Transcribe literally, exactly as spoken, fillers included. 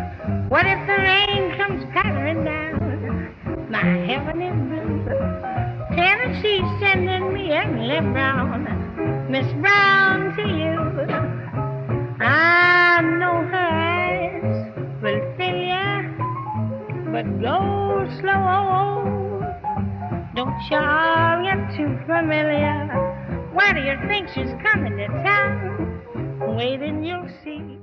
What if the rain comes pattering down? My heaven is blue. Tennessee's sending me Emily Brown. Miss Brown to you. I know her eyes will fill ya, but go slow. Don't y'all get too familiar. Why do you think she's coming to town? Wait and you'll see.